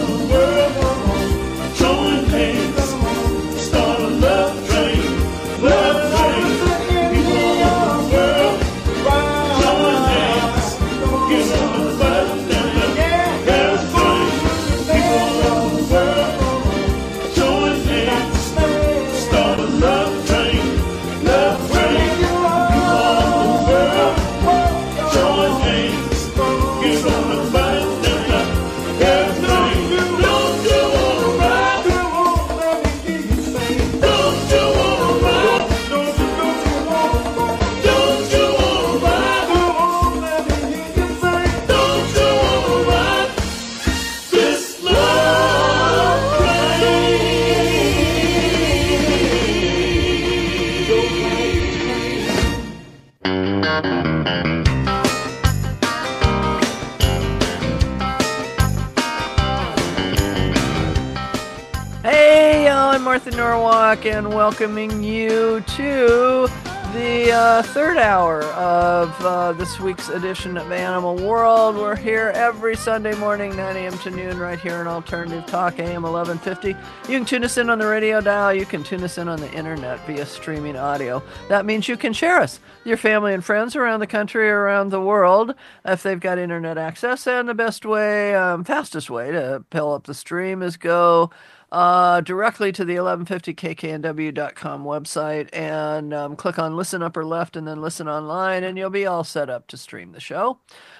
Martha Norwalk, and welcoming you to the third hour of this week's edition of Animal World. We're here every Sunday morning, 9 a.m. to noon, right here on Alternative Talk, AM 1150. You can tune us in on the radio dial. You can tune us in on the internet via streaming audio. That means you can share us, your family and friends around the country, around the world, if they've got internet access. And the best way, fastest way to fill up the stream is go directly to the 1150kknw.com website and click on listen upper left and then listen online, and you'll be all set up to stream the show.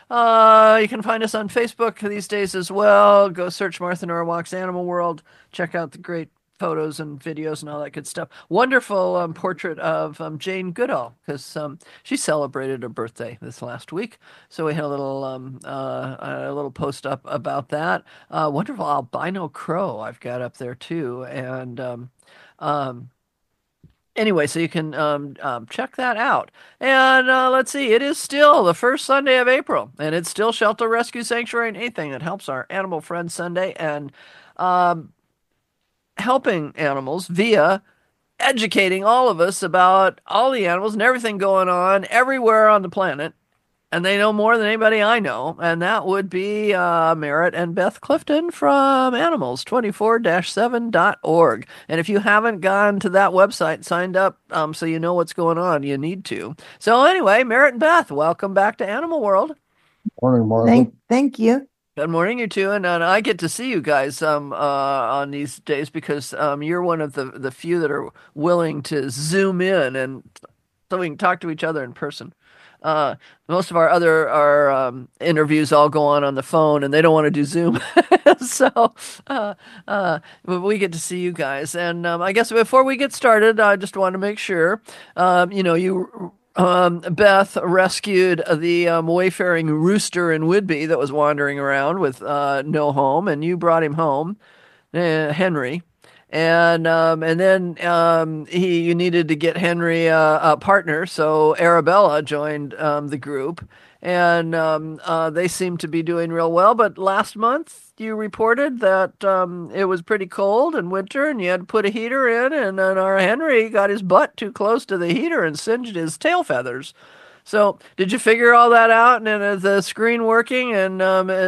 You can find us on Facebook these days as well. Go search Martha Norwalk's Animal World. Check out the great photos and videos and all that good stuff. Wonderful portrait of Jane Goodall, because she celebrated her birthday this last week. So we had a little post up about that. Wonderful albino crow I've got up there too. And anyway, so you can check that out. And let's see, it is still the first Sunday of April, and it's still Shelter Rescue Sanctuary and anything that helps our animal friends Sunday. And helping animals via educating all of us about all the animals and everything going on everywhere on the planet. And they know more than anybody I know. And that would be Merritt and Beth Clifton from animals24-7.org. And if you haven't gone to that website, signed up so you know what's going on, you need to. So anyway, Merritt and Beth, welcome back to Animal World. Morning, Martha. Thank you. Good morning, you two, and I get to see you guys on these days because you're one of the few that are willing to zoom in, and so we can talk to each other in person. Most of our interviews all go on the phone, and they don't want to do Zoom, so we get to see you guys. And I guess before we get started, I just want to make sure you. Beth rescued the wayfaring rooster in Whidbey that was wandering around with no home, and you brought him home, Henry. And then you needed to get Henry a partner, so Arabella joined the group, and they seem to be doing real well. But last month you reported that it was pretty cold in winter, and you had to put a heater in, and then our Henry got his butt too close to the heater and singed his tail feathers. So did you figure all that out? And is the screen working? And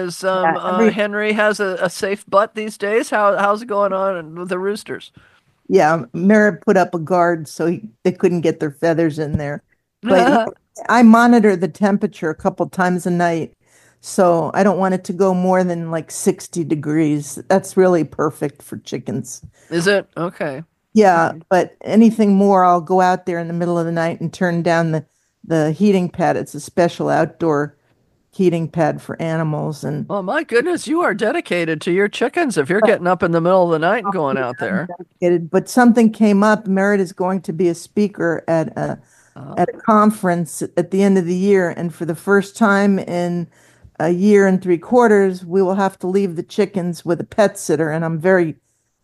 Henry has a safe butt these days? How's it going on with the roosters? Yeah, Merritt put up a guard so they couldn't get their feathers in there. But I monitor the temperature a couple times a night, so I don't want it to go more than like 60 degrees. That's really perfect for chickens. Is it? Okay. Yeah, but anything more, I'll go out there in the middle of the night and turn down the heating pad. It's a special outdoor heating pad for animals. And oh my goodness, you are dedicated to your chickens if you're getting up in the middle of the night and going out there. But something came up. Merritt is going to be a speaker at a conference at the end of the year, and for the first time in a year and 3/4, we will have to leave the chickens with a pet sitter, and I'm very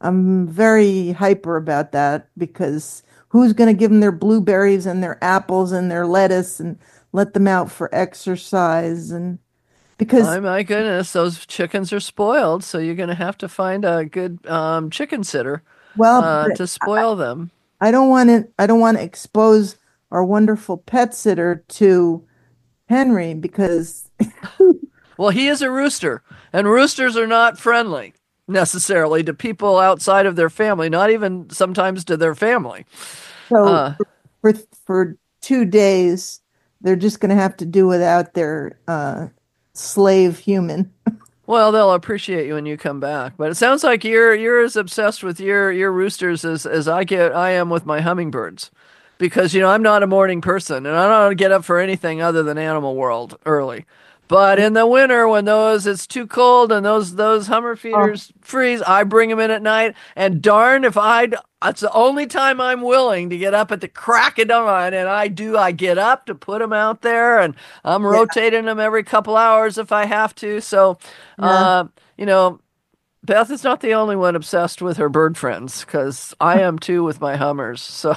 hyper about that, because who's going to give them their blueberries and their apples and their lettuce and let them out for exercise? And because oh my goodness, those chickens are spoiled, so you're going to have to find a good chicken sitter to spoil them. I don't want to expose our wonderful pet sitter to Henry, because well, he is a rooster, and roosters are not friendly. necessarily to people outside of their family, not even sometimes to their family. So Uh, for 2 days, they're just going to have to do without their slave human. well, they'll appreciate you when you come back. But it sounds like you're as obsessed with your roosters as I am with my hummingbirds. Because I'm not a morning person and I don't get up for anything other than Animal World early. But in the winter, when it's too cold and those Hummer Oh, feeders freeze, I bring them in at night. And darn if that's the only time I'm willing to get up at the crack of dawn. And I get up to put them out there, and I'm yeah, rotating them every couple hours if I have to. So, yeah. uh, you know, Beth is not the only one obsessed with her bird friends, because I am too with my Hummers. So.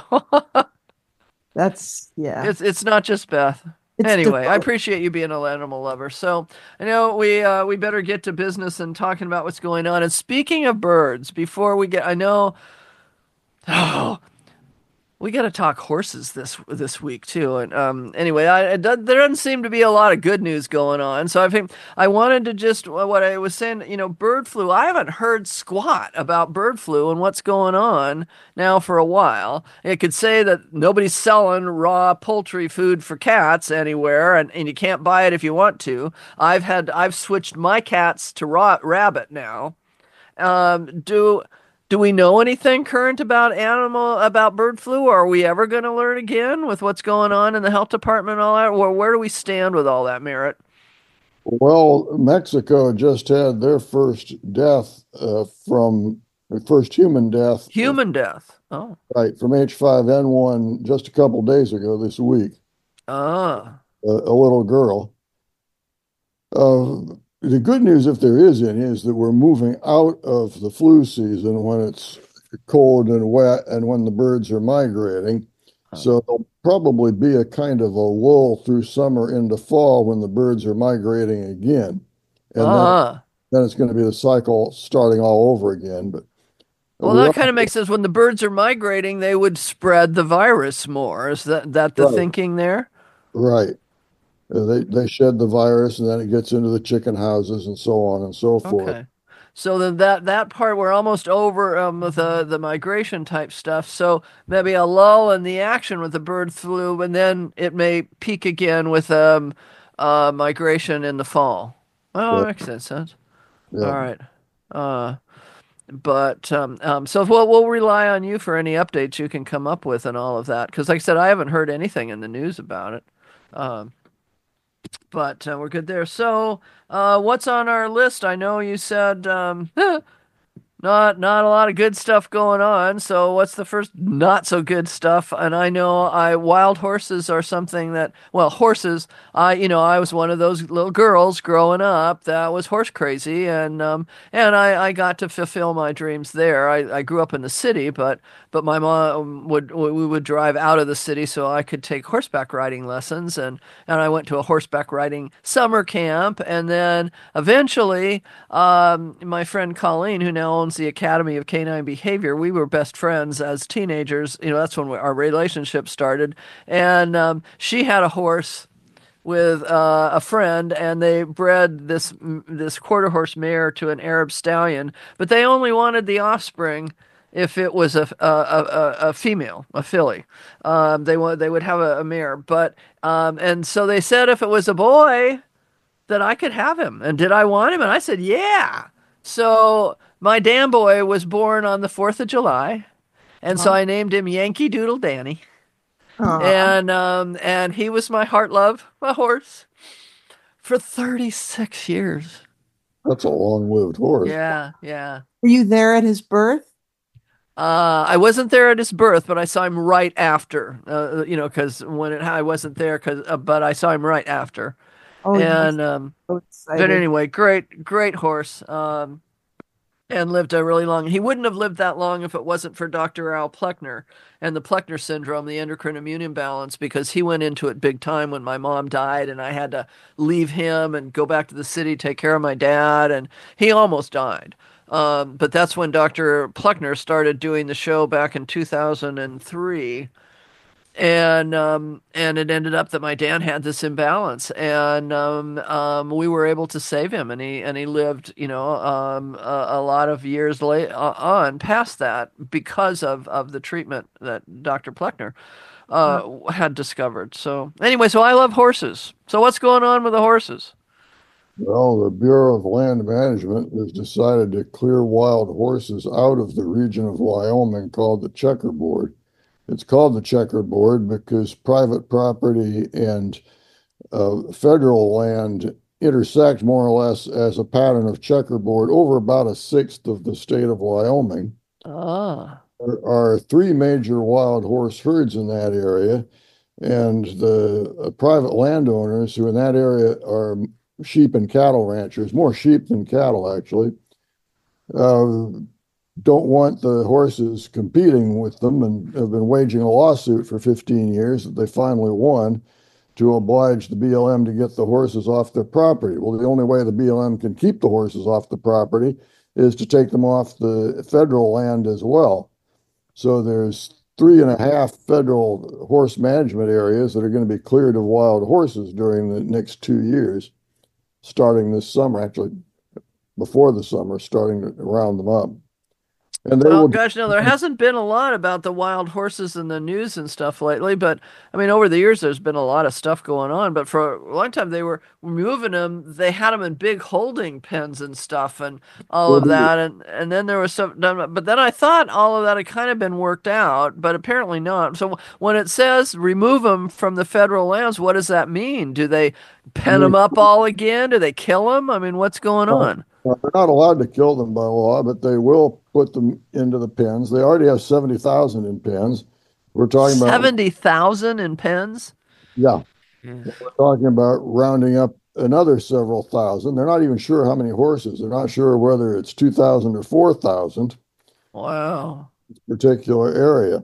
Yeah. It's not just Beth. It's Anyway, I devoted. appreciate you being an animal lover. So I know we better get to business and talking about what's going on. And speaking of birds, before we get, I know we got to talk horses this week too. And anyway, there doesn't seem to be a lot of good news going on. So I think I wanted to just what I was saying. Bird flu. I haven't heard squat about bird flu and what's going on now for a while. It could say that nobody's selling raw poultry food for cats anywhere, and you can't buy it if you want to. I've switched my cats to rabbit now. Do we know anything current about bird flu? Or are we ever going to learn again with what's going on in the health department and all that? Or where do we stand with all that, Merritt? Well, Mexico just had their first death from the first human death, Human death. Oh, right, from H5N1 just a couple days ago this week, ah, a little girl. The good news, if there is any, is that we're moving out of the flu season when it's cold and wet and when the birds are migrating. So there'll probably be a kind of a lull through summer into fall when the birds are migrating again. And ah. then it's going to be the cycle starting all over again. But Well, we that are kind of makes sense. When the birds are migrating, they would spread the virus more. Is that the right, thinking there? right. They shed the virus, and then it gets into the chicken houses and so on and so forth. Okay. So then that part we're almost over with the migration type stuff. So maybe a lull in the action with the bird flu, and then it may peak again with migration in the fall. Oh, Yeah, that makes sense. yeah. All right. Uh, but so we'll rely on you for any updates you can come up with and all of that. Because like I said, I haven't heard anything in the news about it. Um, but we're good there. So, what's on our list? I know you said not a lot of good stuff going on. So what's the first not so good stuff? And I know I wild horses are something that horses. I was one of those little girls growing up that was horse crazy, and I got to fulfill my dreams there. I grew up in the city, but my mom we would drive out of the city so I could take horseback riding lessons, and I went to a horseback riding summer camp, and then eventually my friend Colleen, who now owns the Academy of Canine Behavior, we were best friends as teenagers. That's when our relationship started. And she had a horse with a friend, and they bred this quarter horse mare to an Arab stallion. But they only wanted the offspring if it was a female, a filly. They would have a mare, but and so they said if it was a boy that I could have him. And did I want him? And I said, yeah. So my damn boy was born on the 4th of July. And so Oh, I named him Yankee Doodle Danny. aw. And he was my heart love, my horse, for 36 years. That's a long-lived horse. Yeah, yeah. Were you there at his birth? I wasn't there at his birth, but I saw him right after. Because I wasn't there, but I saw him right after. Oh, you must And be so but excited. anyway, great horse. And lived a really long. He wouldn't have lived that long if it wasn't for Dr. Al Pluckner and the Pluckner syndrome, the endocrine immune imbalance, because he went into it big time when my mom died, and I had to leave him and go back to the city, take care of my dad, and he almost died. But that's when Dr. Pluckner started doing the show back in 2003. and it ended up that my dad had this imbalance, and we were able to save him, and he lived, a lot of years on past that because of the treatment that Dr. Pleckner had discovered. So anyway, so I love horses. So what's going on with the horses? Well, the Bureau of Land Management has decided to clear wild horses out of the region of Wyoming called the checkerboard. It's called the checkerboard because private property and federal land intersect more or less as a pattern of checkerboard over about a sixth of the state of Wyoming. Ah, There are three major wild horse herds in that area, and the private landowners who in that area are sheep and cattle ranchers, more sheep than cattle actually, uh, don't want the horses competing with them and have been waging a lawsuit for 15 years that they finally won to oblige the BLM to get the horses off their property. Well, the only way the BLM can keep the horses off the property is to take them off the federal land as well. So there's 3.5 federal horse management areas that are going to be cleared of wild horses during the next 2 years, starting this summer, actually before the summer, starting to round them up. And they well, will, gosh, no, there hasn't been a lot about the wild horses in the news and stuff lately, but I mean, over the years, there's been a lot of stuff going on. But for a long time, they were moving them. They had them in big holding pens and stuff, and all of that. And then there was some, but then I thought all of that had kind of been worked out, but apparently not. So when it says remove them from the federal lands, what does that mean? Do they pen them up all again? Do they kill them? I mean, what's going on? they're not allowed to kill them by law, but they will put them into the pens. They already have 70,000 in pens. We're talking about, 70,000 in pens? yeah, Yeah. we're talking about rounding up another several thousand. They're not even sure how many horses. They're not sure whether it's 2,000 or 4,000 Wow. particular area.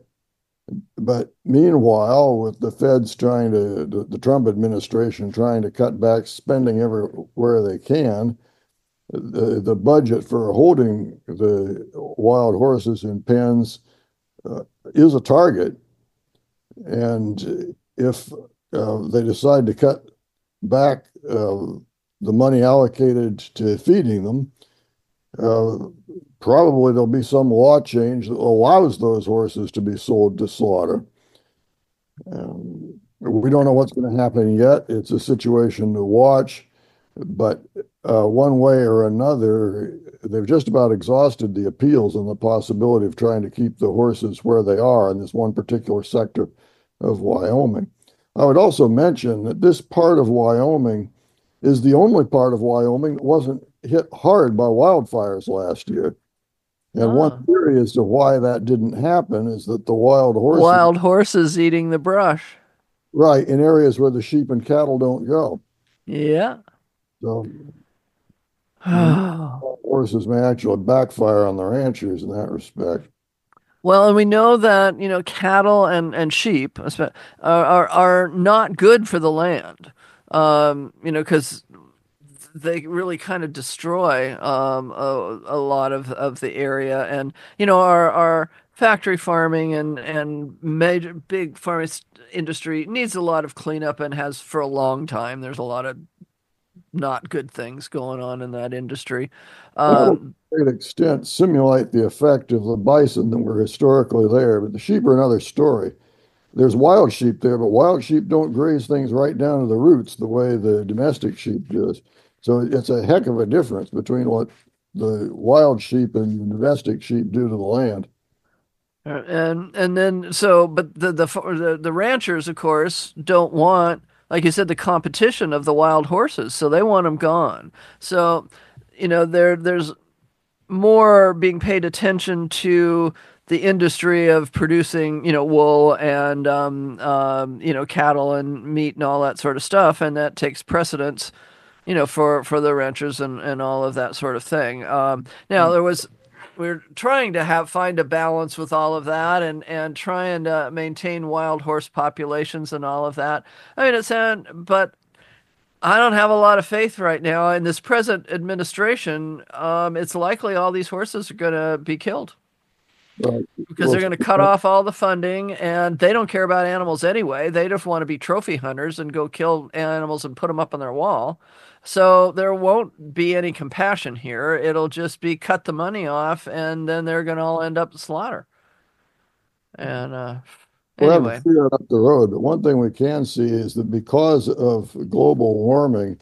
But meanwhile, with the feds trying to, the Trump administration trying to cut back spending everywhere they can, the budget for holding the wild horses in pens is a target. And if they decide to cut back the money allocated to feeding them, uh, probably there'll be some law change that allows those horses to be sold to slaughter. We don't know what's going to happen yet. It's a situation to watch, but one way or another, they've just about exhausted the appeals and the possibility of trying to keep the horses where they are in this one particular sector of Wyoming. I would also mention that this part of Wyoming is the only part of Wyoming that wasn't hit hard by wildfires last year. And Ah. one theory as to why that didn't happen is that the wild horses, Wild horses eating the brush. right, in areas where the sheep and cattle don't go. Yeah. So the horses may actually backfire on the ranchers in that respect. Well, and we know that, cattle and sheep are not good for the land. Because they really kind of destroy a lot of the area. And, our factory farming and major big industry needs a lot of cleanup and has for a long time. There's a lot of not good things going on in that industry. That'll, to Um, a great extent, simulate the effect of the bison that were historically there. But the sheep are another story. There's wild sheep there, but wild sheep don't graze things right down to the roots the way the domestic sheep does. So it's a heck of a difference between what the wild sheep and the domestic sheep do to the land. and then so, but the ranchers, of course, don't want, like you said, the competition of the wild horses, so they want them gone. So, there's more being paid attention to the industry of producing, wool and cattle and meat and all that sort of stuff, and that takes precedence, for the ranchers and all of that sort of thing. Now we're trying to find a balance with all of that and trying to maintain wild horse populations and all of that. I mean, but I don't have a lot of faith right now in this present administration. It's likely all these horses are going to be killed. Right. because Well, they're going to cut off all the funding, and they don't care about animals anyway. They just want to be trophy hunters and go kill animals and put them up on their wall. So there won't be any compassion here. It'll just be cut the money off, and then they're going to all end up slaughter. And we'll have to anyway, figure it up the road. But one thing we can see is that because of global warming,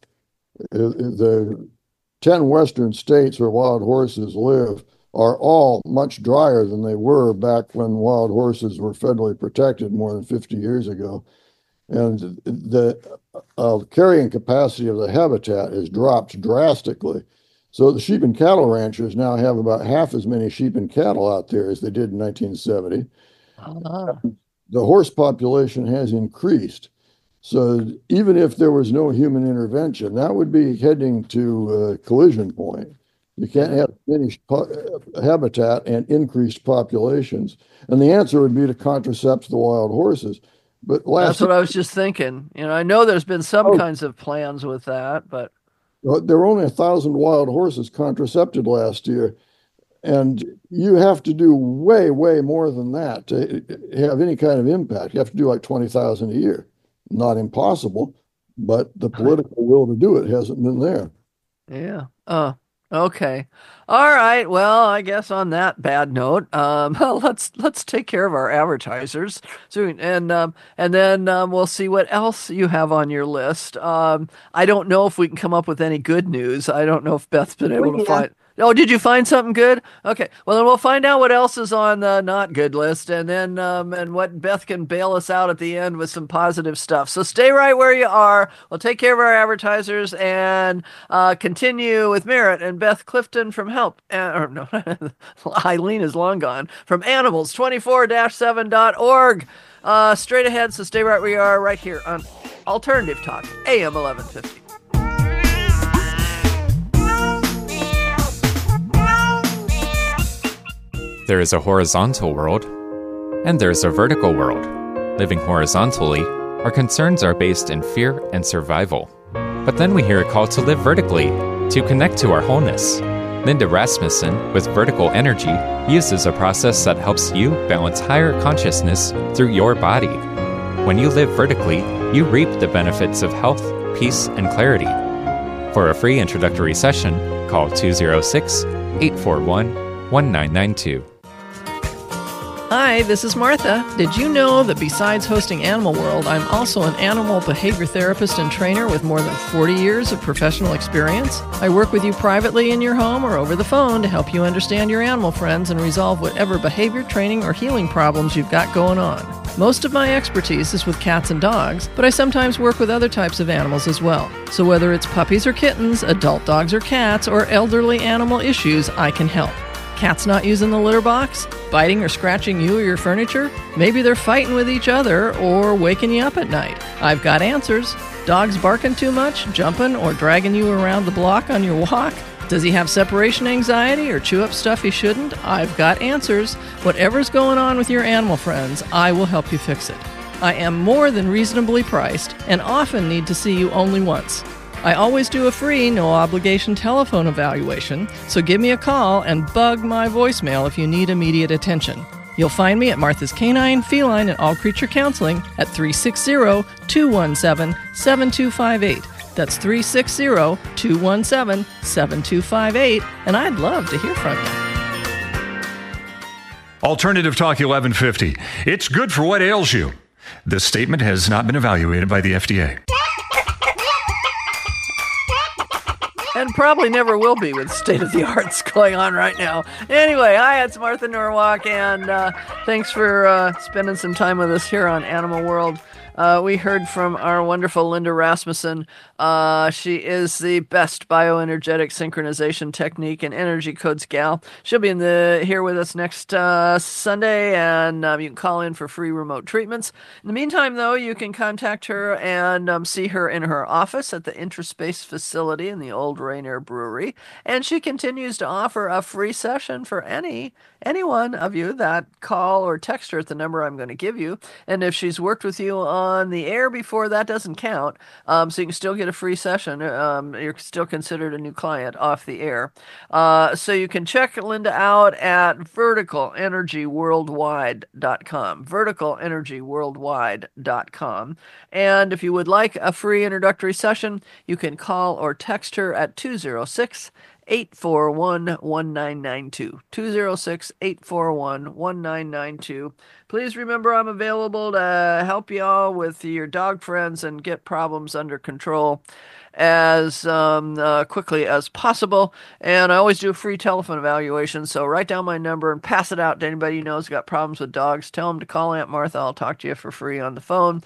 the 10 western states where wild horses live are all much drier than they were back when wild horses were federally protected more than 50 years ago. And the carrying capacity of the habitat has dropped drastically. So the sheep and cattle ranchers now have about half as many sheep and cattle out there as they did in 1970. ah, The horse population has increased. So even if there was no human intervention, that would be heading to a collision point. You can't have diminished habitat and increased populations. And the answer would be to contracept the wild horses. But that's last what I was just thinking. I know there's been some year, kinds of plans with that, but there were only 1,000 wild horses contracepted last year. And you have to do way, way more than that to have any kind of impact. You have to do like 20,000 a year. Not impossible, but the political will to do it hasn't been there. yeah. Okay. All right. Well, I guess on that bad note, let's take care of our advertisers soon, and then we'll see what else you have on your list. I don't know if we can come up with any good news. I don't know if Beth's been able to Yeah. find. Oh, did you find something good? Okay. Well, then we'll find out what else is on the not good list, and then and what Beth can bail us out at the end with some positive stuff. So stay right where you are. We'll take care of our advertisers and continue with Merritt and Beth Clifton from Help. Or no, Eileen is long gone from animals24-7.org. Straight ahead. So stay right where you are, right here on Alternative Talk, AM 1150. There is a horizontal world, and there's a vertical world. Living horizontally, our concerns are based in fear and survival. But then we hear a call to live vertically, to connect to our wholeness. Linda Rasmussen, with Vertical Energy, uses a process that helps you balance higher consciousness through your body. When you live vertically, you reap the benefits of health, peace, and clarity. For a free introductory session, call 206-841-1992. Hi, this is Martha. Did you know that besides hosting Animal World, I'm also an animal behavior therapist and trainer with more than 40 years of professional experience? I work with you privately in your home or over the phone to help you understand your animal friends and resolve whatever behavior training or healing problems you've got going on. Most of my expertise is with cats and dogs, but I sometimes work with other types of animals as well. So whether it's puppies or kittens, adult dogs or cats, or elderly animal issues, I can help. Cats not using the litter box? Biting or scratching you or your furniture? Maybe they're fighting with each other or waking you up at night. I've got answers. Dogs barking too much, jumping, or dragging you around the block on your walk? Does he have separation anxiety or chew up stuff he shouldn't? I've got answers. Whatever's going on with your animal friends, I will help you fix it. I am more than reasonably priced and often need to see you only once. I always do a free, no-obligation telephone evaluation, so give me a call and bug my voicemail if you need immediate attention. You'll find me at Martha's Canine, Feline, and All Creature Counseling at 360-217-7258. That's 360-217-7258, and I'd love to hear from you. Alternative Talk 1150. It's good for what ails you. This statement has not been evaluated by the FDA. And probably never will be with state-of-the-arts going on right now. Anyway, hi, it's Martha Norwalk, and thanks for spending some time with us here on Animal World. We heard from our wonderful Linda Rasmussen. She is the best bioenergetic synchronization technique and energy codes gal. She'll be here with us next Sunday, and you can call in for free remote treatments. In the meantime, though, you can contact her and see her in her office at the Intraspace facility in the old Rainier Brewery. And she continues to offer a free session for any one of you that call or text her at the number I'm going to give you. And if she's worked with you on on the air before, that doesn't count. So you can still get a free session. You're still considered a new client off the air. So you can check Linda out at verticalenergyworldwide.com. Verticalenergyworldwide.com. And if you would like a free introductory session, you can call or text her at 206 841 1992. 206 841 1992. Please remember I'm available to help you all with your dog friends and get problems under control as quickly as possible. And I always do a free telephone evaluation, so write down my number and pass it out to anybody you know who's got problems with dogs. Tell them to call Aunt Martha. I'll talk to you for free on the phone.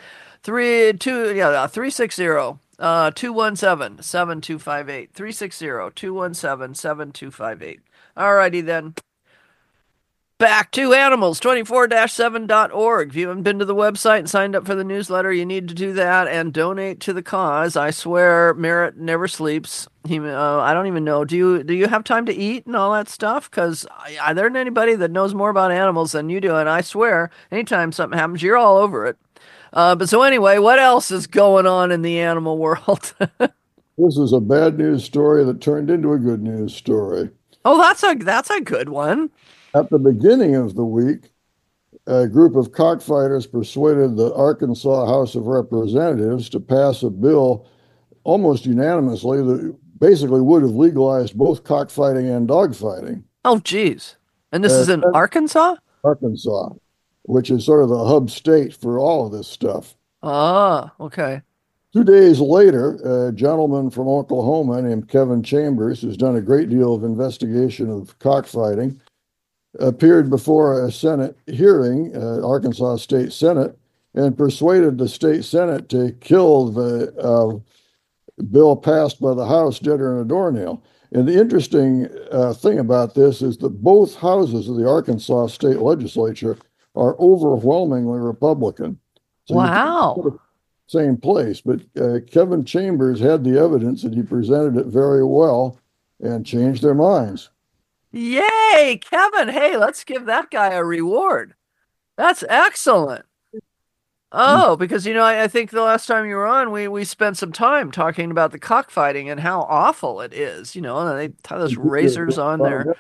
360 217 7258. 360 217 7258. Alrighty then. Back to animals, 24-7.org. If you haven't been to the website and signed up for the newsletter, you need to do that and donate to the cause. I swear Merritt never sleeps. I don't even know. Do you have time to eat and all that stuff? Because there isn't anybody that knows more about animals than you do. And I swear, anytime something happens, you're all over it. But so anyway, what else is going on in the animal world? This is a bad news story that turned into a good news story. Oh, that's a good one. At the beginning of the week, a group of cockfighters persuaded the Arkansas House of Representatives to pass a bill almost unanimously that basically would have legalized both cockfighting and dogfighting. Oh, geez. And this is in Arkansas? Arkansas, which is sort of the hub state for all of this stuff. Ah, okay. 2 days later, a gentleman from Oklahoma named Kevin Chambers, who's done a great deal of investigation of cockfighting, appeared before a Senate hearing, Arkansas State Senate, and persuaded the state Senate to kill the bill passed by the House deader than a doornail. And the interesting thing about this is that both houses of the Arkansas state legislature are overwhelmingly Republican. So wow. Same place, but Kevin Chambers had the evidence and he presented it very well and changed their minds. Yay, Kevin. Hey, let's give that guy a reward. That's excellent. Oh, because I think the last time you were on, we spent some time talking about the cockfighting and how awful it is. They have those razors on there.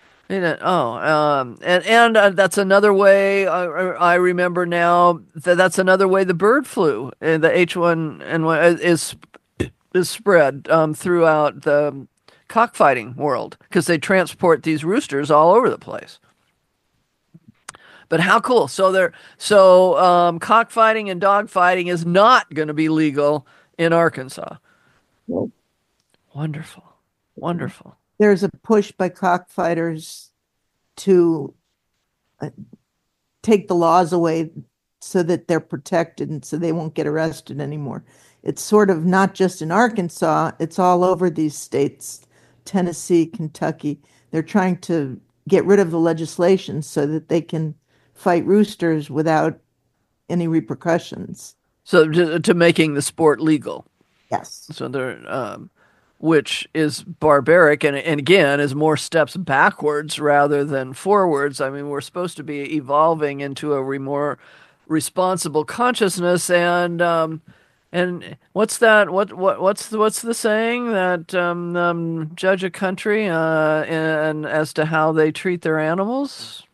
And that's another way. I remember now that's another way the bird flu and the H1N1 is spread throughout the cockfighting world because they transport these roosters all over the place. But how cool! So cockfighting and dogfighting is not going to be legal in Arkansas. Well, wonderful, wonderful. There's a push by cockfighters to take the laws away so that they're protected and so they won't get arrested anymore. It's sort of not just in Arkansas, it's all over these states. Tennessee, Kentucky, they're trying to get rid of the legislation so that they can fight roosters without any repercussions. So to making the sport legal. Yes. So they're, which is barbaric and again is more steps backwards rather than forwards. I mean, we're supposed to be evolving into a more responsible consciousness and what's that? What's the saying that judge a country and as to how they treat their animals?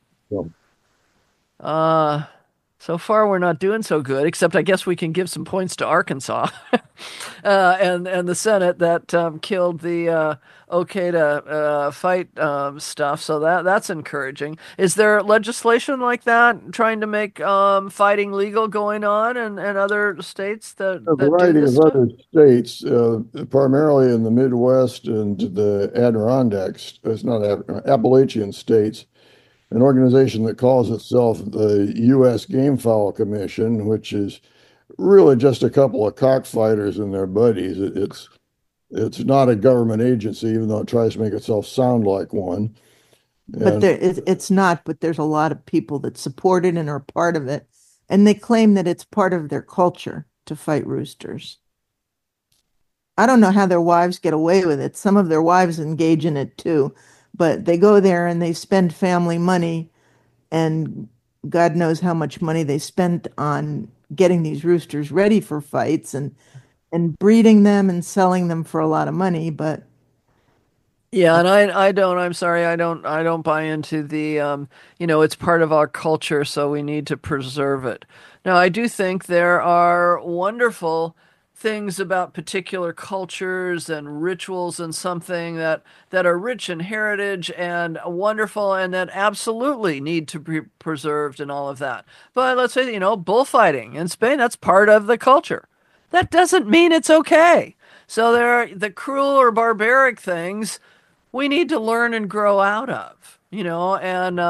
Yeah. So far we're not doing so good. Except I guess we can give some points to Arkansas and the Senate that killed the okay to fight stuff. So that's encouraging. Is there legislation like that trying to make fighting legal going on in other states that a variety of other states, primarily in the Midwest and the Adirondacks, it's not Appalachian states, an organization that calls itself the U.S. Gamefowl Commission, which is really just a couple of cockfighters and their buddies. It's not a government agency, even though it tries to make itself sound like one. But it's not, but there's a lot of people that support it and are part of it. And they claim that it's part of their culture to fight roosters. I don't know how their wives get away with it. Some of their wives engage in it too, but they go there and they spend family money, and God knows how much money they spent on getting these roosters ready for fights and breeding them and selling them for a lot of money. But Yeah, and I'm sorry, I don't buy into the, it's part of our culture, so we need to preserve it. Now, I do think there are wonderful things about particular cultures and rituals and something that are rich in heritage and wonderful and that absolutely need to be preserved and all of that. But let's say, bullfighting in Spain, that's part of the culture. That doesn't mean it's okay. So there are the cruel or barbaric things we need to learn and grow out of, and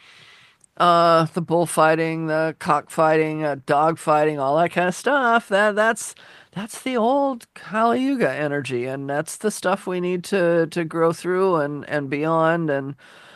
the bullfighting, the cockfighting, dog fighting, all that kind of stuff. That's the old Kali Yuga energy, and that's the stuff we need to grow through and beyond. And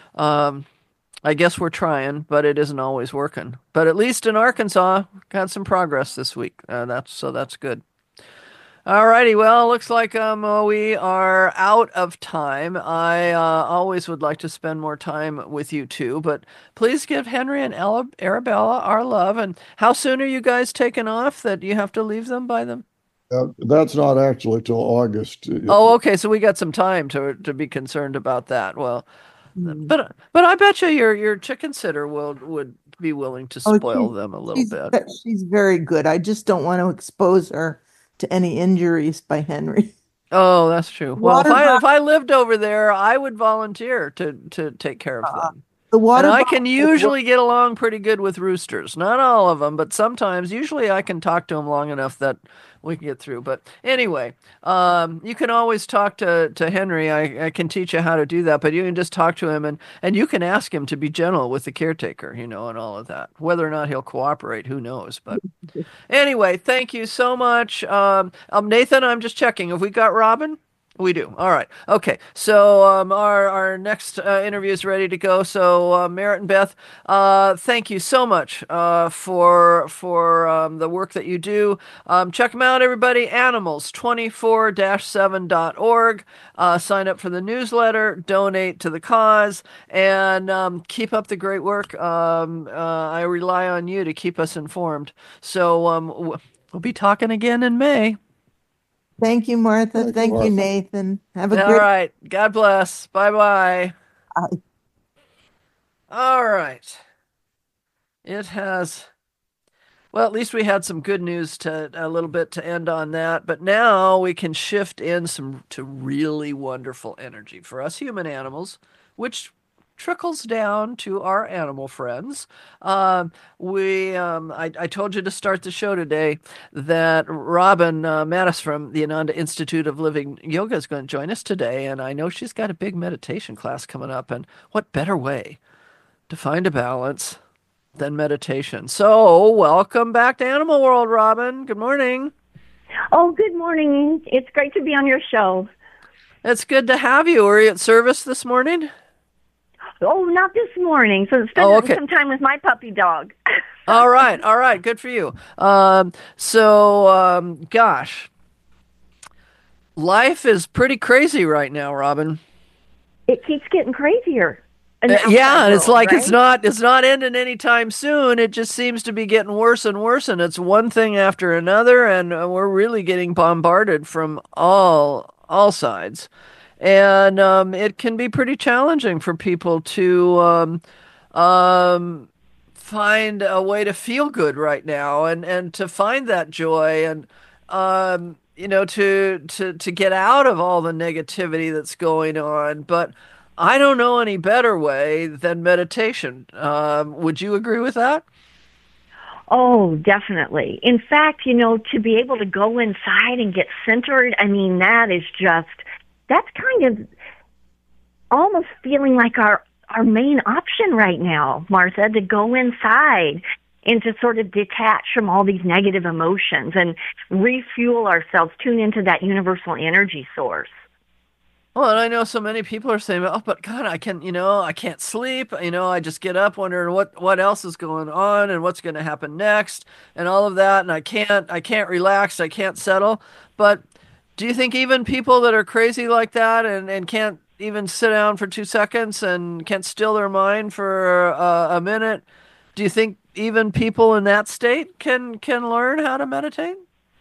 I guess we're trying, but it isn't always working. But at least in Arkansas, got some progress this week. That's good. All righty. Well, looks like we are out of time. I always would like to spend more time with you two, but please give Henry and Arabella our love. And how soon are you guys taking off that you have to leave them by them? That's not actually till August. Oh, okay. So we got some time to be concerned about that. Well, but I bet you your chicken sitter would be willing to spoil them a little bit. She's very good. I just don't want to expose her to any injuries by Henry. Oh, that's true. Well, if I lived over there, I would volunteer to take care of them. The water and I can usually get along pretty good with roosters. Not all of them, but sometimes. Usually I can talk to them long enough that we can get through. But anyway, you can always talk to Henry. I can teach you how to do that, but you can just talk to him and you can ask him to be gentle with the caretaker, and all of that. Whether or not he'll cooperate, who knows? But anyway, thank you so much. Nathan, I'm just checking. Have we got Robin? We do. All right. Okay. So our next interview is ready to go. So Merritt and Beth, thank you so much for the work that you do. Check them out, everybody. Animals24-7.org. Sign up for the newsletter. Donate to the cause, and keep up the great work. I rely on you to keep us informed. So we'll be talking again in May. Thank you, Martha. Thank you, Nathan. Have a great. All right. God bless. Bye-bye. Bye. All right. It has. Well, at least we had some good news a little bit to end on that. But now we can shift in to really wonderful energy for us human animals, which trickles down to our animal friends. I told you to start the show today that Robin Mattis from the Ananda Institute of Living Yoga is going to join us today, and I know she's got a big meditation class coming up, and what better way to find a balance than meditation? So welcome back to Animal World, Robin. Good morning. Oh, good morning. It's great to be on your show. It's good to have you. Were you at service this morning? Oh, not this morning. So spending some time with my puppy dog. All right. Good for you. Gosh, life is pretty crazy right now, Robin. It keeps getting crazier. And it's like, right? It's not ending anytime soon. It just seems to be getting worse and worse, and it's one thing after another, and we're really getting bombarded from all sides. And it can be pretty challenging for people to find a way to feel good right now and to find that joy and to get out of all the negativity that's going on. But I don't know any better way than meditation. Would you agree with that? Oh, definitely. In fact, to be able to go inside and get centered, that's kind of almost feeling like our main option right now, Martha, to go inside and to sort of detach from all these negative emotions and refuel ourselves, tune into that universal energy source. Well, and I know so many people are saying, "Oh, but God, I can't sleep. I just get up wondering what else is going on and what's going to happen next and all of that, and I can't relax, I can't settle." But do you think even people that are crazy like that and can't even sit down for 2 seconds and can't still their mind for a minute, Do you think even people in that state can learn how to meditate?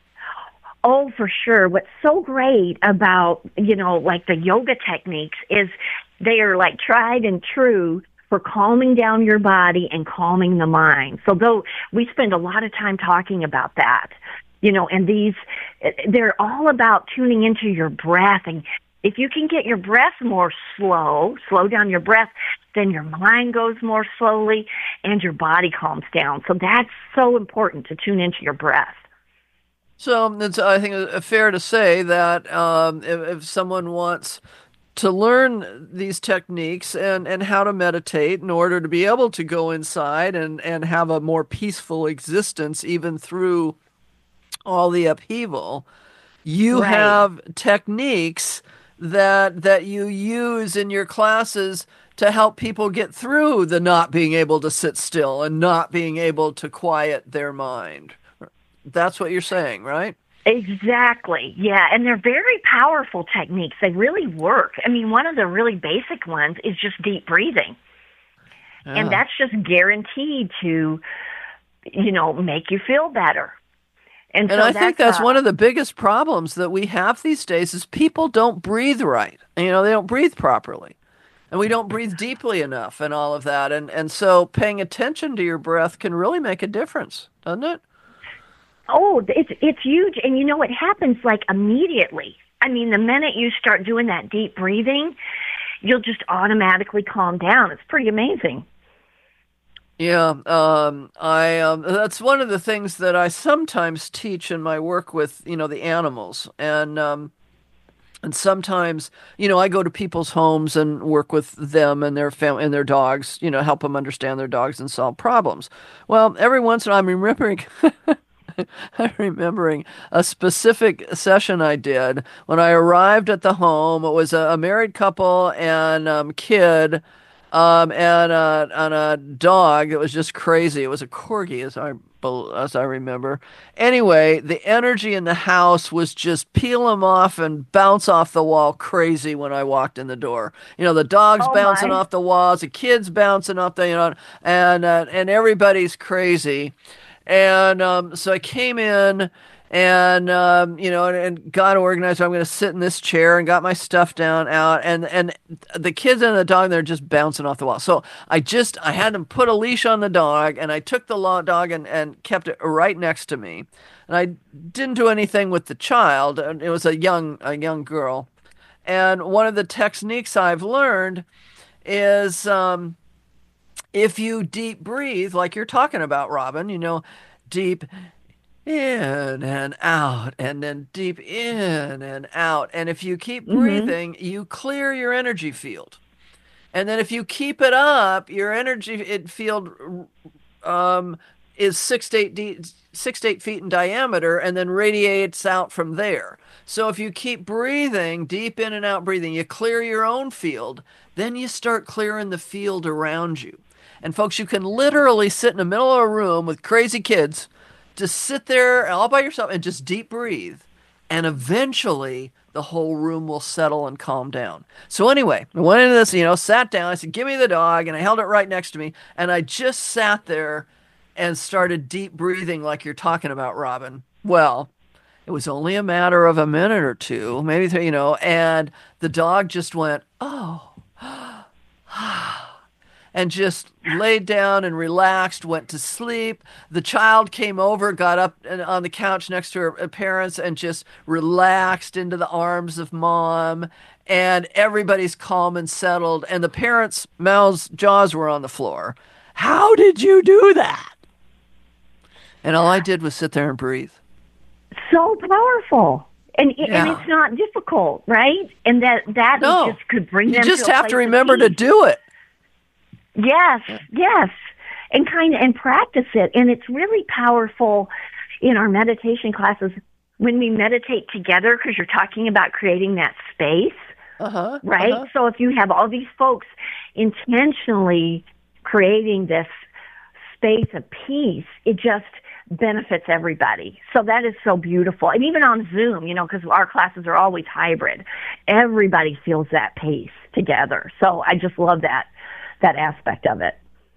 Oh, for sure. What's so great about, like the yoga techniques is they are like tried and true for calming down your body and calming the mind. So though we spend a lot of time talking about that, and they're all about tuning into your breath. And if you can get your breath more slow down your breath, then your mind goes more slowly and your body calms down. So that's so important to tune into your breath. So it's, I think, fair to say that if someone wants to learn these techniques and how to meditate in order to be able to go inside and have a more peaceful existence, even through all the upheaval, you have techniques that you use in your classes to help people get through the not being able to sit still and not being able to quiet their mind. That's what you're saying, right? Exactly. Yeah. And they're very powerful techniques. They really work. I mean, one of the really basic ones is just deep breathing. Yeah. And that's just guaranteed to, make you feel better. And so I think that's one of the biggest problems that we have these days is people don't breathe right. They don't breathe properly. And we don't breathe deeply enough and all of that. And so paying attention to your breath can really make a difference, doesn't it? Oh, it's huge. And it happens like immediately. I mean, the minute you start doing that deep breathing, you'll just automatically calm down. It's pretty amazing. Yeah, that's one of the things that I sometimes teach in my work with, the animals. And sometimes, I go to people's homes and work with them and their family and their dogs, help them understand their dogs and solve problems. Well, every once in a while I'm remembering a specific session I did when I arrived at the home. It was a married couple and kid and a dog. It was just crazy. It was a corgi, as I remember. Anyway, the energy in the house was just peel them off and bounce off the wall crazy when I walked in the door. The dog's bouncing off the walls, the kids bouncing off the, and everybody's crazy. And so I came in and and got organized. I'm going to sit in this chair and got my stuff out. And the kids and the dog, they're just bouncing off the wall. So I had them put a leash on the dog, and I took the dog and kept it right next to me. And I didn't do anything with the child. It was a young girl. And one of the techniques I've learned is if you deep breathe, like you're talking about, Robin, deep in and out, and then deep in and out. And if you keep breathing, you clear your energy field. And then if you keep it up, your energy field is 6 to 8 feet in diameter and then radiates out from there. So if you keep breathing, deep in and out breathing, you clear your own field, then you start clearing the field around you. And folks, you can literally sit in the middle of a room with crazy kids, just sit there all by yourself and just deep breathe. And eventually the whole room will settle and calm down. So anyway, I went into this, sat down. I said, give me the dog. And I held it right next to me. And I just sat there and started deep breathing like you're talking about, Robin. Well, it was only a matter of a minute or two, maybe 3, and the dog just went, oh, and just laid down and relaxed, went to sleep. The child came over, got up on the couch next to her parents and just relaxed into the arms of mom. And everybody's calm and settled. And the parents' jaws were on the floor. How did you do that? And all I did was sit there and breathe. So powerful. And it's not difficult, right? And that just could bring them to a place of peace. You just have to remember to do it. Yes, and practice it. And it's really powerful in our meditation classes when we meditate together, because you're talking about creating that space, right? So if you have all these folks intentionally creating this space of peace, it just benefits everybody. So that is so beautiful. And even on Zoom, because our classes are always hybrid, everybody feels that pace together. So I just love that aspect of it.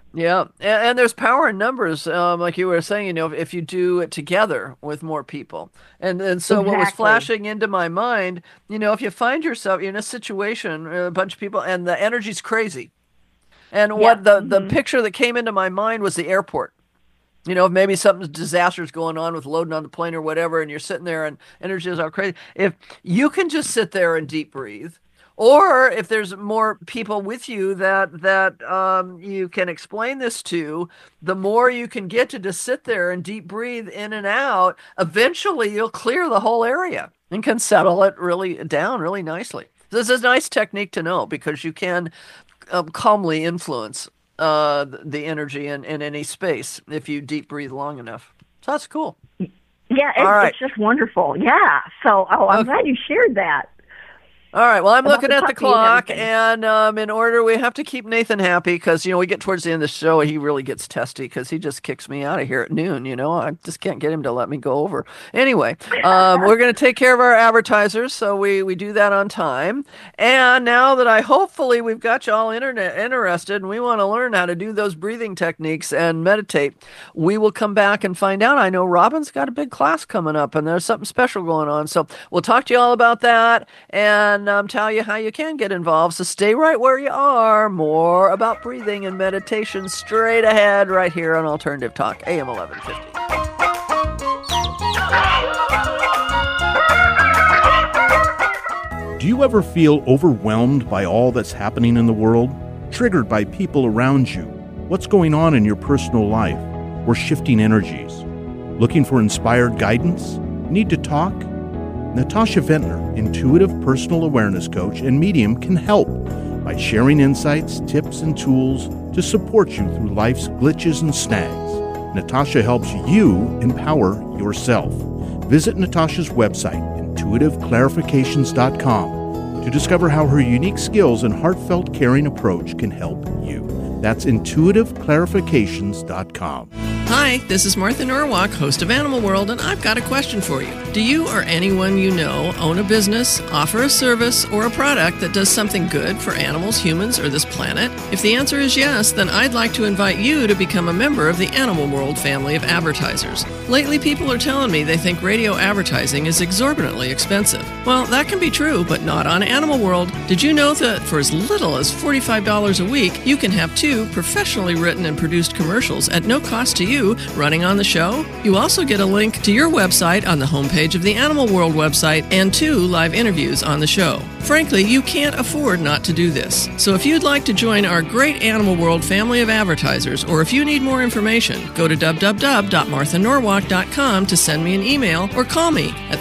Yeah, and there's power in numbers, like you were saying. If you do it together with more people, and so what was Exactly. flashing into my mind, if you find yourself in a situation, a bunch of people, and the energy's crazy, and Yep. what the picture that came into my mind was the airport. Maybe something disastrous going on with loading on the plane or whatever, and you're sitting there and energy is all crazy. If you can just sit there and deep breathe, or if there's more people with you that you can explain this to, the more you can get to just sit there and deep breathe in and out, eventually you'll clear the whole area and can settle it really down really nicely. This is a nice technique to know because you can calmly influence the energy in any space if you deep breathe long enough. So that's cool. Yeah, All right. it's just wonderful. Yeah. So, I'm Okay. glad you shared that All right. Well, I'm about looking the at the puppy and clock, everything. and in order, we have to keep Nathan happy because we get towards the end of the show, and he really gets testy because he just kicks me out of here at noon. I just can't get him to let me go over. Anyway, we're going to take care of our advertisers, so we do that on time. And now that hopefully we've got you all interested, and we want to learn how to do those breathing techniques and meditate, we will come back and find out. I know Robin's got a big class coming up, and there's something special going on. So we'll talk to you all about that and tell you how you can get involved. So stay right where you are. More about breathing and meditation straight ahead right here on Alternative Talk, AM 1150. Do you ever feel overwhelmed by all that's happening in the world? Triggered by people around you? What's going on in your personal life? Or shifting energies? Looking for inspired guidance? Need to talk? Natasha Ventnor, intuitive personal awareness coach and medium, can help by sharing insights, tips, and tools to support you through life's glitches and snags. Natasha helps you empower yourself. Visit Natasha's website, intuitiveclarifications.com, to discover how her unique skills and heartfelt caring approach can help you. That's intuitiveclarifications.com. Hi, this is Martha Norwalk, host of Animal World, and I've got a question for you. Do you or anyone you know own a business, offer a service, or a product that does something good for animals, humans, or this planet? If the answer is yes, then I'd like to invite you to become a member of the Animal World family of advertisers. Lately, people are telling me they think radio advertising is exorbitantly expensive. Well, that can be true, but not on Animal World. Did you know that for as little as $45 a week, you can have 2 professionally written and produced commercials at no cost to you running on the show? You also get a link to your website on the homepage of the Animal World website and 2 live interviews on the show. Frankly, you can't afford not to do this. So if you'd like to join our great Animal World family of advertisers, or if you need more information, go to www.marthanorwalk.com to send me an email or call me at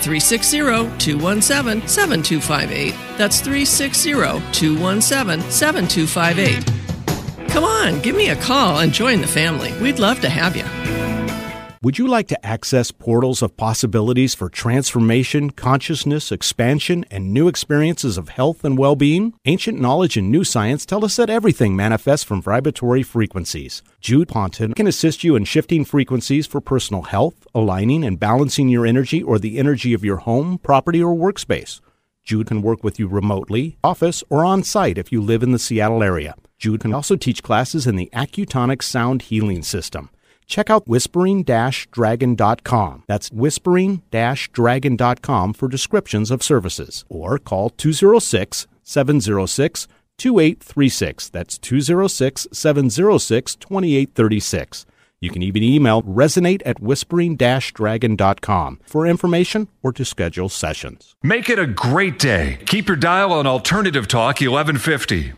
360-217-7258. That's 360-217-7258. Come on, give me a call and join the family. We'd love to have you. Would you like to access portals of possibilities for transformation, consciousness, expansion, and new experiences of health and well-being? Ancient knowledge and new science tell us that everything manifests from vibratory frequencies. Jude Ponton can assist you in shifting frequencies for personal health, aligning and balancing your energy or the energy of your home, property, or workspace. Jude can work with you remotely, office, or on-site if you live in the Seattle area. Jude can also teach classes in the Accutonic Sound Healing System. Check out whispering-dragon.com. That's whispering-dragon.com for descriptions of services. Or call 206-706-2836. That's 206-706-2836. You can even email resonate@whispering-dragon.com for information or to schedule sessions. Make it a great day. Keep your dial on Alternative Talk 1150.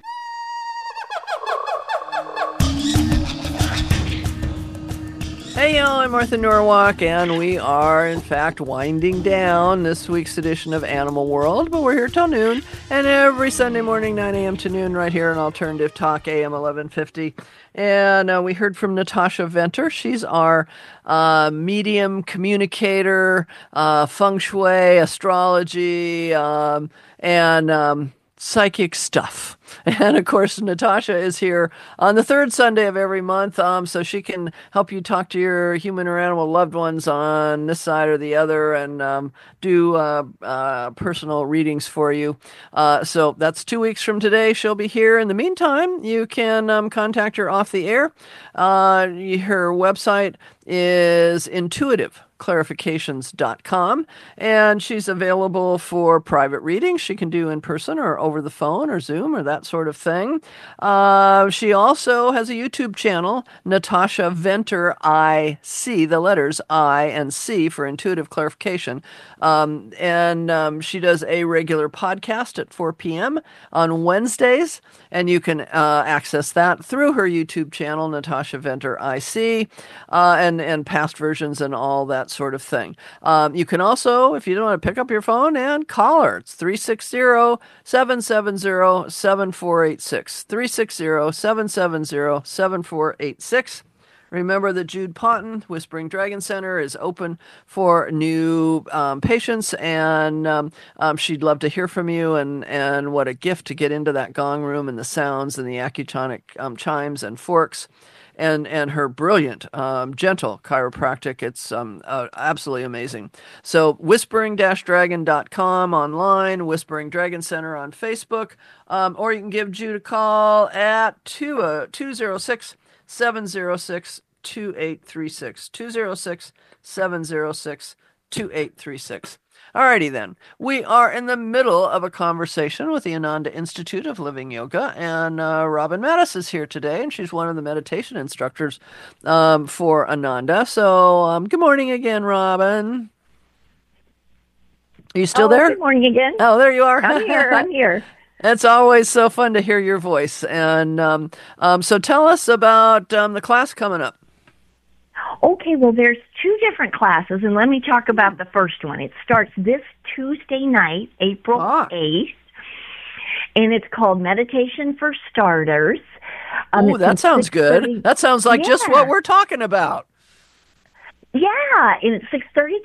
Hey y'all, I'm Martha Norwalk, and we are, in fact, winding down this week's edition of Animal World, but we're here till noon, and every Sunday morning, 9 a.m. to noon, right here on Alternative Talk, AM 1150. And we heard from Natasha Ventnor. She's our medium communicator, feng shui, astrology, and psychic stuff. And of course, Natasha is here on the third Sunday of every month, so she can help you talk to your human or animal loved ones on this side or the other, and do personal readings for you. So that's 2 weeks from today. She'll be here. In the meantime, you can contact her off the air. Her website is intuitiveclarifications.com, and she's available for private readings she can do in person or over the phone or Zoom or that sort of thing. She also has a YouTube channel, Natasha Venter IC, the letters I and C for Intuitive Clarification. And she does a regular podcast at 4 p.m. on Wednesdays, and you can access that through her YouTube channel, Natasha Venter IC, and past versions and all that sort of thing. You can also, if you don't want to pick up your phone, and call her. It's 360-770-7486. 360-770-7486. Remember that Jude Ponton, Whispering Dragon Center, is open for new patients, and she'd love to hear from you, and what a gift to get into that gong room and the sounds and the acutonic chimes and forks. And her brilliant, gentle chiropractic. It's absolutely amazing. So whispering-dragon.com online, Whispering Dragon Center on Facebook, or you can give Jude a call at 206-706-2836, 206-706-2836. Alrighty then. We are in the middle of a conversation with the Ananda Institute of Living Yoga, and Robin Mattis is here today, and she's one of the meditation instructors for Ananda. So good morning again, Robin. Are you still there? Good morning again. Oh, there you are. I'm here. It's always so fun to hear your voice. And so tell us about the class coming up. Okay, well, there's 2 different classes, and let me talk about the first one. It starts this Tuesday night, April 8th, and it's called Meditation for Starters. Oh, that sounds good. That sounds like just what we're talking about. Yeah, and it's 6:30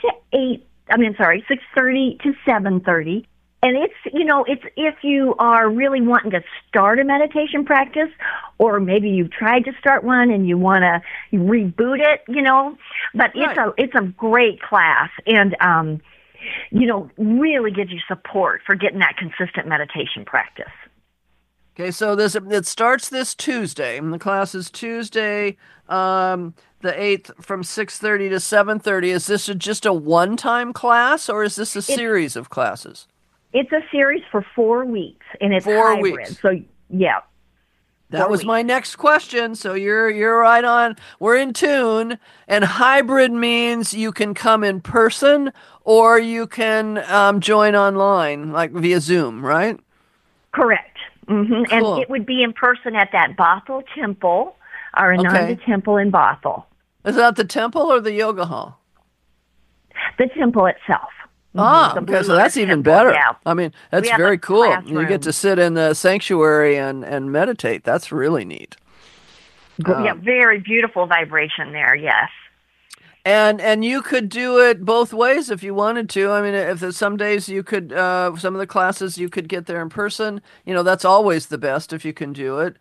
to 7:30. And it's if you are really wanting to start a meditation practice, or maybe you've tried to start one and you want to reboot it, but it's a great class, and, really gives you support for getting that consistent meditation practice. Okay, so it starts this Tuesday, and the class is Tuesday, the 8th from 6:30 to 7:30. Is this just a one-time class, or is this a series of classes? It's a series for 4 weeks, and it's 4 hybrid. weeks. So, yeah. That was my next question. So you're right on. We're in tune. And hybrid means you can come in person, or you can join online, like via Zoom, right? Correct. Mm-hmm. Cool. And it would be in person at that Bothell Temple, our Ananda Temple in Bothell. Is that the temple or the yoga hall? The temple itself. Okay, so that's even better. Yeah. I mean, that's very cool. You get to sit in the sanctuary and meditate. That's really neat. Very beautiful vibration there, yes. And you could do it both ways if you wanted to. I mean, if there's some days you could, some of the classes you could get there in person. That's always the best if you can do it.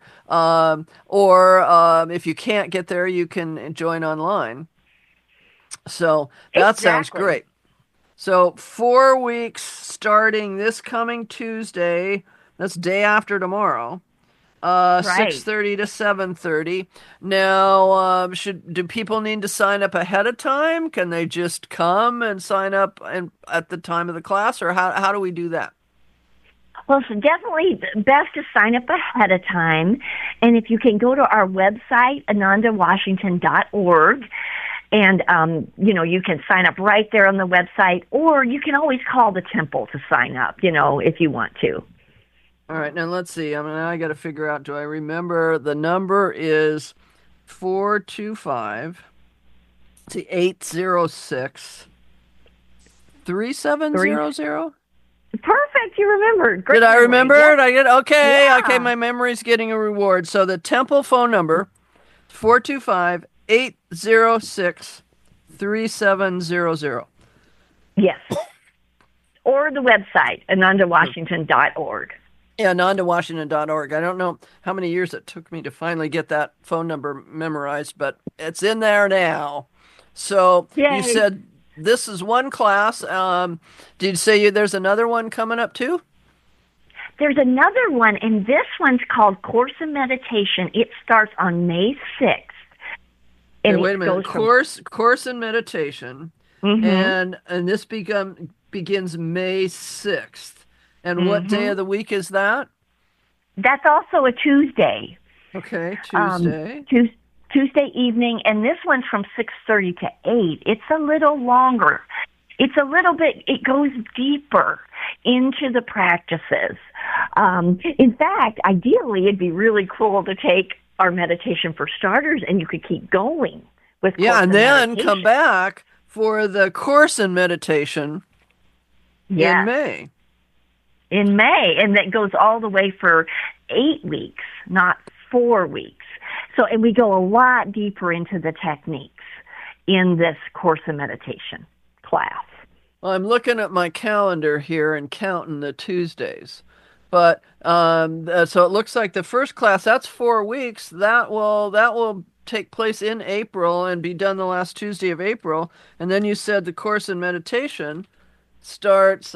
Or if you can't get there, you can join online. So that sounds great. So 4 weeks starting this coming Tuesday. That's day after tomorrow. 6:30 to 7:30. Now, do people need to sign up ahead of time? Can they just come and sign up at the time of the class, or how do we do that? Well, it's definitely best to sign up ahead of time. And if you can go to our website, anandawashington.org, and, you can sign up right there on the website, or you can always call the temple to sign up, if you want to. All right, now let's see. I got to figure out, do I remember? The number is 806-3700? Perfect, you remembered. Great. Did I remember it? Yeah. I get okay, my memory's getting a reward. So the temple phone number, 425-806-3700. Yes. Or the website, anandawashington.org. Yeah, nondawashington.org. I don't know how many years it took me to finally get that phone number memorized, but it's in there now. So you Yay. said this is one class. Did you say there's another one coming up too? There's another one, and this one's called Course in Meditation. It starts on May 6th. And Okay, wait a minute. goes from, Course in meditation, mm-hmm, and this begins May 6th. And what day mm-hmm. of the week is that? That's also a Tuesday. Okay, Tuesday. Tuesday evening, and this one's from 6:30 to 8. It's a little longer. It's a little bit, it goes deeper into the practices. In fact, ideally, it'd be really cool to take our meditation for starters, and you could keep going with Course Yeah, and in then Meditation. come back for the course in meditation Yes. in May. In May, and that goes all the way for 8 weeks, not 4 weeks. So, and we go a lot deeper into the techniques in this Course in Meditation class. Well, I'm looking at my calendar here and counting the Tuesdays. But so it looks like the first class, that's 4 weeks. That will take place in April and be done the last Tuesday of April. And then you said the course in meditation starts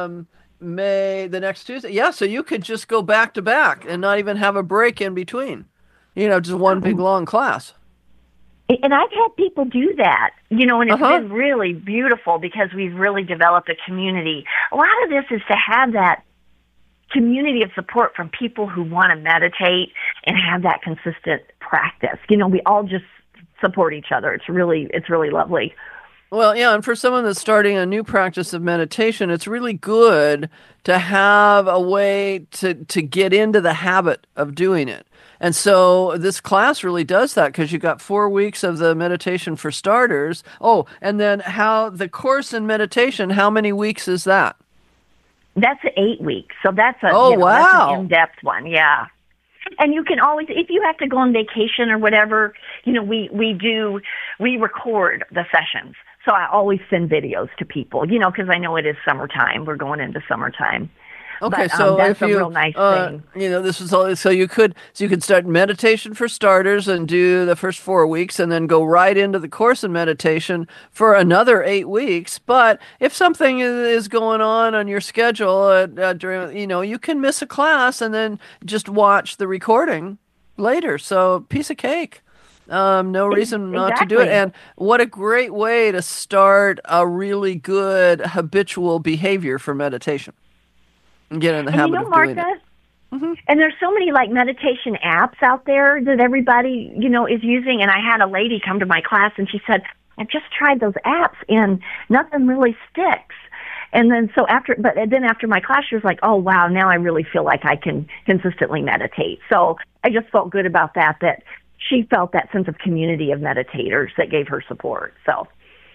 May the next Tuesday. Yeah, so you could just go back to back and not even have a break in between. Just one big long class. And I've had people do that, and it's Uh-huh. been really beautiful because we've really developed a community. A lot of this is to have that community of support from people who want to meditate and have that consistent practice. We all just support each other. It's really lovely. Well, yeah, and for someone that's starting a new practice of meditation, it's really good to have a way to get into the habit of doing it. And so this class really does that because you got 4 weeks of the meditation for starters. Oh, and then how the course in meditation, how many weeks is that? That's 8 weeks. So that's that's wow. an in-depth one. Yeah. And you can always, if you have to go on vacation or whatever, we record the sessions. So I always send videos to people, because I know it is summertime. We're going into summertime. Okay, But, so that's if a you, real nice thing. this is all. So you could start meditation for starters and do the first 4 weeks, and then go right into the course in meditation for another 8 weeks. But if something is going on your schedule during, you can miss a class and then just watch the recording later. So piece of cake. No reason not to do it. Exactly. And what a great way to start a really good habitual behavior for meditation. And get in the habit of doing Martha, it. Mm-hmm. And there's so many meditation apps out there that everybody, is using. And I had a lady come to my class and she said, I've just tried those apps and nothing really sticks. And then after my class, she was like, oh, wow, now I really feel like I can consistently meditate. So I just felt good about that she felt that sense of community of meditators that gave her support. So.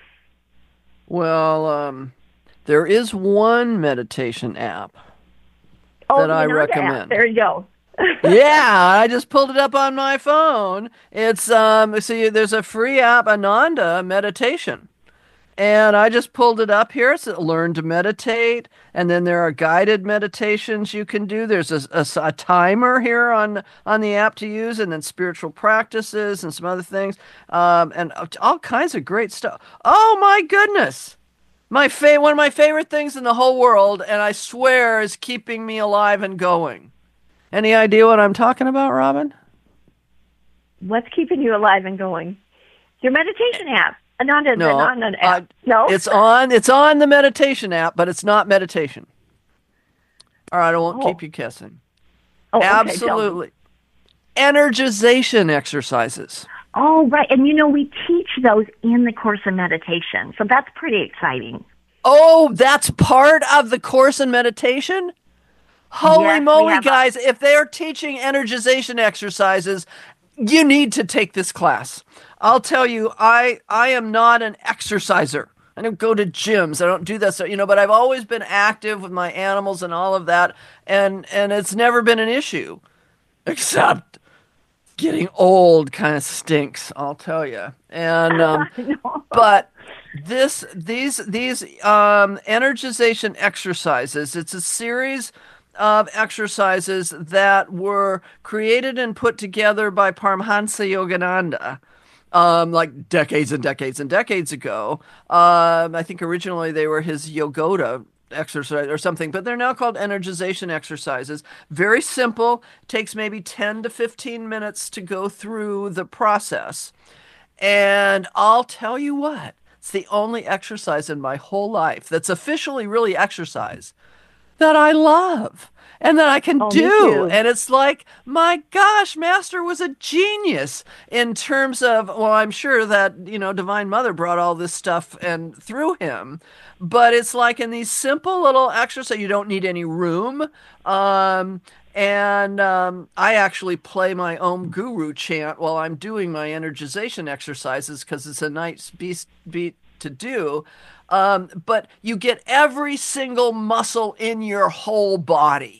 Well, there is one meditation app that I recommend. App. There you go. Yeah, I just pulled it up on my phone. It's there's a free app, Ananda Meditation. And I just pulled it up here. It's Learn to Meditate. And then there are guided meditations you can do. There's a timer here on the app to use, and then spiritual practices and some other things, and all kinds of great stuff. Oh, my goodness. One of my favorite things in the whole world, and I swear is keeping me alive and going. Any idea what I'm talking about, Robin? What's keeping you alive and going? Your meditation app. Ananda app. No? It's on the meditation app, but it's not meditation. All right, I won't keep you guessing. Oh, okay, absolutely. Energization exercises. Oh, right. And we teach those in the Course in Meditation. So that's pretty exciting. Oh, that's part of the Course in Meditation? Holy moly, guys. If they're teaching energization exercises, you need to take this class. I'll tell you, I am not an exerciser. I don't go to gyms. I don't do that. So, but I've always been active with my animals and all of that. And it's never been an issue, except getting old kind of stinks, I'll tell you. And, but these energization exercises, it's a series of exercises that were created and put together by Paramahansa Yogananda. Like decades and decades and decades ago. I think originally they were his Yogoda exercise or something, but they're now called energization exercises. Very simple, takes maybe 10 to 15 minutes to go through the process. And I'll tell you what, it's the only exercise in my whole life that's officially really exercise that I love and that I can do. And it's like, my gosh, Master was a genius in terms of, well, I'm sure that, you know, Divine Mother brought all this stuff and through him, but it's like in these simple little exercises, you don't need any room. I actually play my Om Guru chant while I'm doing my energization exercises because it's a nice beat to do. But you get every single muscle in your whole body.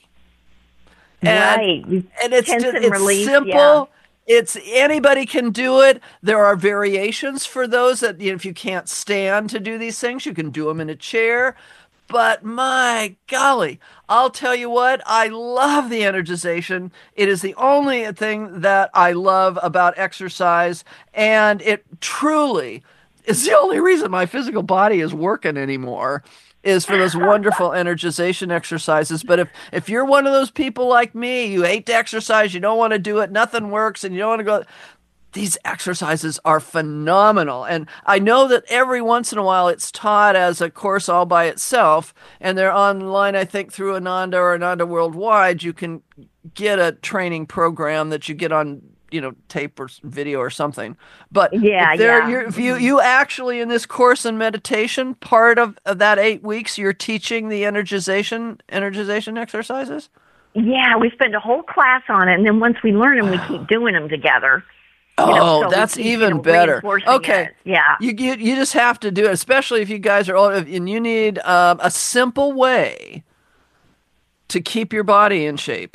And it's just, it's simple. Yeah. It's anybody can do it. There are variations for those that, you know, if you can't stand to do these things, you can do them in a chair. But my golly, I'll tell you what, I love the energization. It is the only thing that I love about exercise, and it truly is the only reason my physical body is working anymore, is for those wonderful energization exercises. But if you're one of those people like me, you hate to exercise, you don't want to do it, nothing works, and you don't want to go, these exercises are phenomenal. And I know that every once in a while it's taught as a course all by itself, and they're online, I think, through Ananda or Ananda Worldwide. You can get a training program that you get on, you know, tape or video or something. But if you actually, in this course in meditation, part of that 8 weeks, you're teaching the energization exercises? Yeah, we spend a whole class on it, and then once we learn them, we keep doing them together. So that's even better. Okay. It. Yeah. You just have to do it, especially if you guys are old, and you need a simple way to keep your body in shape.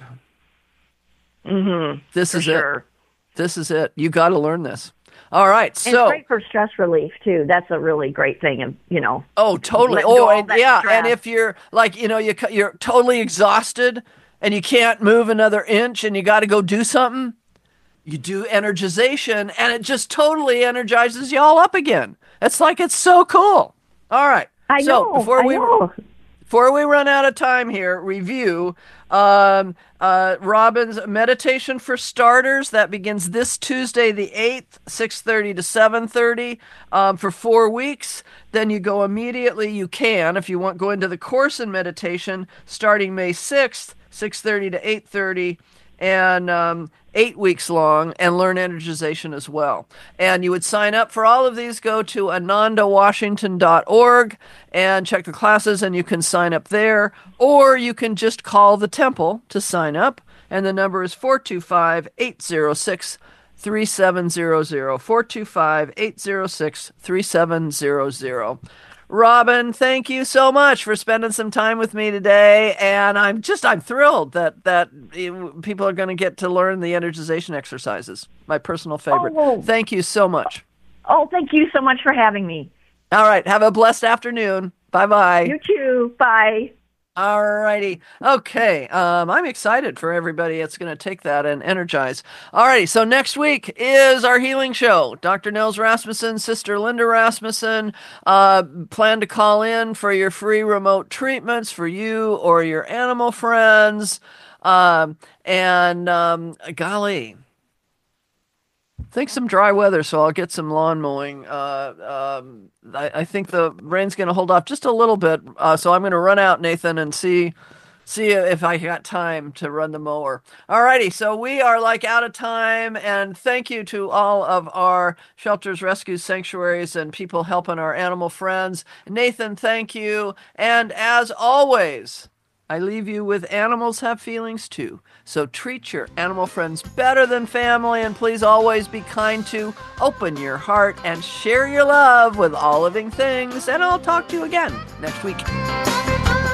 Mm-hmm. This is it. This is it. You got to learn this. All right. So it's great for stress relief too. That's a really great thing, and you know. Oh, totally. Stress. And if you're like, you know, you're totally exhausted and you can't move another inch, and you got to go do something, you do energization, and it just totally energizes you all up again. It's like, it's so cool. All right. I know. Before we run out of time here, review Robin's Meditation for Starters. That begins this Tuesday, the 8th, 6:30 to 7:30 for 4 weeks. Then you go immediately, you can, if you want, go into the course in meditation starting May 6th, 6:30 to 8:30. And 8 weeks long, and learn energization as well. And you would sign up for all of these. Go to anandawashington.org and check the classes, and you can sign up there. Or you can just call the temple to sign up, and the number is 425-806-3700. 425-806-3700. Robin, thank you so much for spending some time with me today, and I'm thrilled that people are going to get to learn the energization exercises. My personal favorite. Thank you so much. Oh, thank you so much for having me. All right, have a blessed afternoon. Bye-bye. You too. Bye. All righty. Okay. I'm excited for everybody that's going to take that and energize. All righty. So next week is our healing show. Dr. Nels Rasmussen, Sister Linda Rasmussen, plan to call in for your free remote treatments for you or your animal friends. Golly, I think some dry weather, so I'll get some lawn mowing. I think the rain's going to hold off just a little bit, so I'm going to run out, Nathan, and see if I got time to run the mower. Alrighty, so we are out of time, and thank you to all of our shelters, rescues, sanctuaries, and people helping our animal friends. Nathan, thank you, and as always, I leave you with animals have feelings too. So treat your animal friends better than family, and please always be kind to, open your heart, and share your love with all living things. And I'll talk to you again next week.